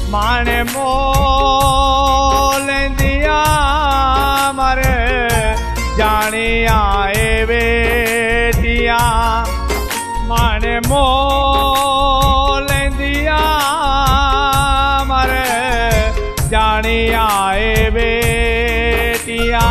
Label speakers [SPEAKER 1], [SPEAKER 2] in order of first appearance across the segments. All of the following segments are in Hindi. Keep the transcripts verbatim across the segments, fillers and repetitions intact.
[SPEAKER 1] माने मोल दिया मर जाने आए बेटिया माने मोल दिया मर जाने आए बेटिया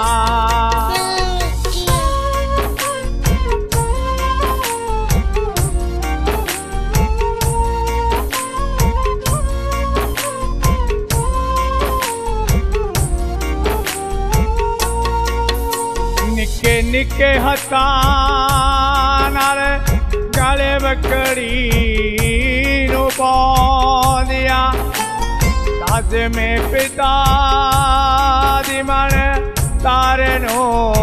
[SPEAKER 1] निके निके हथां नाल गले बकड़ी नू पाउंदिया दस में पिता दी मन तारे नू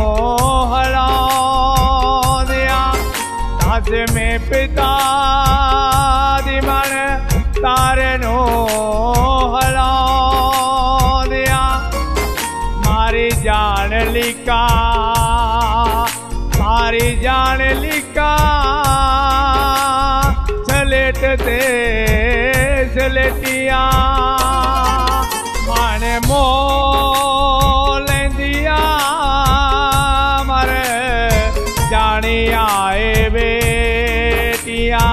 [SPEAKER 1] हिलाउंदिया दस में पिता दी मन तारे नू हिलाउंदिया मारी जान लिका मारी जान लिका सलेट ते सलेटिया माने मोल दिया मर जानी आए बेटिया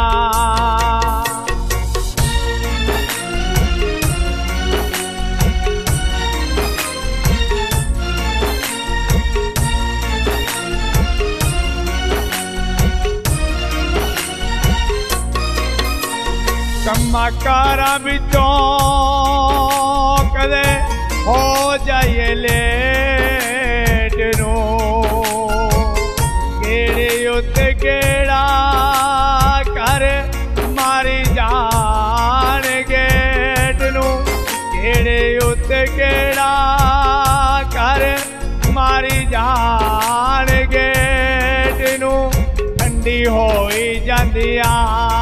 [SPEAKER 1] कमाकारा बिचों कदे हो जाइए लेट नू केड़े उत्ते केड़ा कर मारी जान गेट नू केड़े उत्ते केड़ा कर मारी जान गेट नू ठंडी होई जांदिया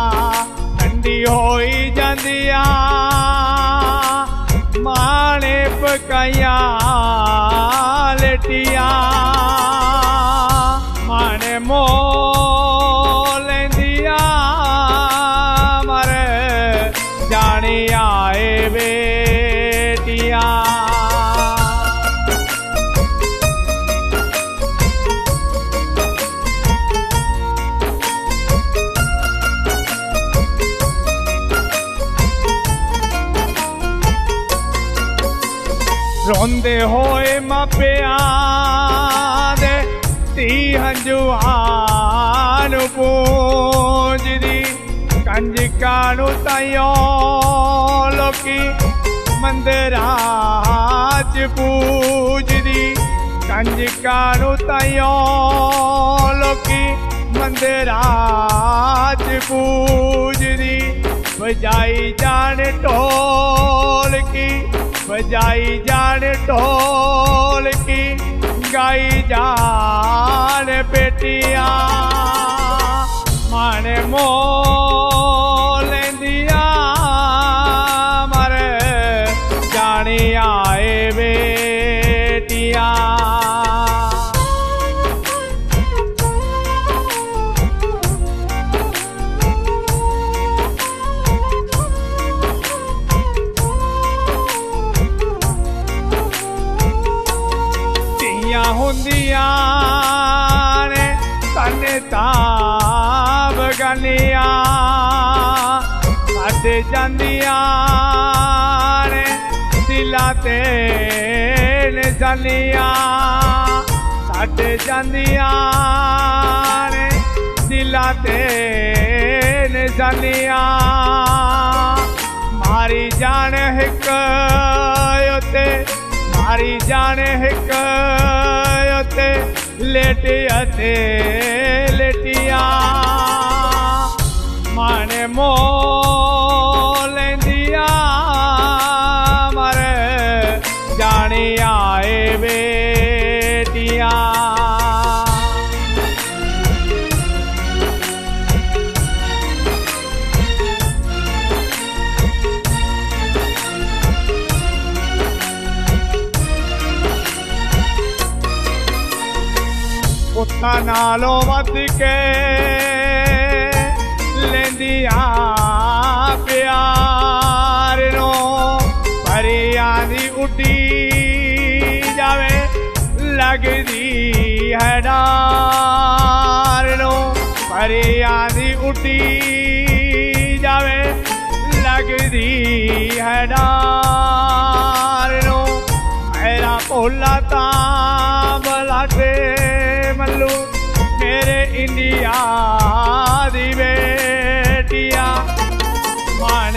[SPEAKER 1] होई जांदिया माने पकाया लेटिया माने मोल दिया मर जानी आए बेटिया रोंदे होए मापिया दे धी हंजुआन पूजदी कंजका नू ताइयों लोकी मंदिरां च पूजदी कंजका नू ताइयों लोकी मंदिरां च पूजदी बजाई जान ढोलकी बजाई जान ढोल की गाई जान बेटिया माने मोल दिया मर जानी आए बेटिया हुंदिया ने तन ताब गनिया साडे जांदिया ने दिला ते निशानिया साडे जांदिया ने दिला ते निशानिया मारी जान हिक उत्ते मारी जान हिक उत्ते लेटिया ते लेटिया माने मोल दिया मर जानी आए बेटिया पुत्ता नालों वध के लेंदिया प्यार नो आंधी उठी जावे लगदी है डार नो मेरा भोला तां बलाटे मल्लू मेरे इंडिया दी बेटिया मन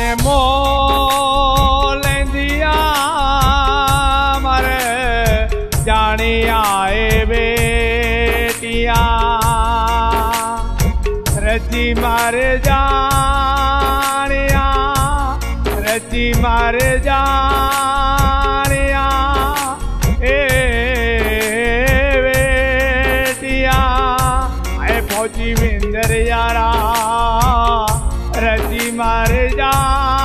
[SPEAKER 1] मोह लेंदिया मर जानी आए बेटिया रची मर जानिया रची मर जानिया ए बेटिया ए फौजी विंदर यारा रची मर जा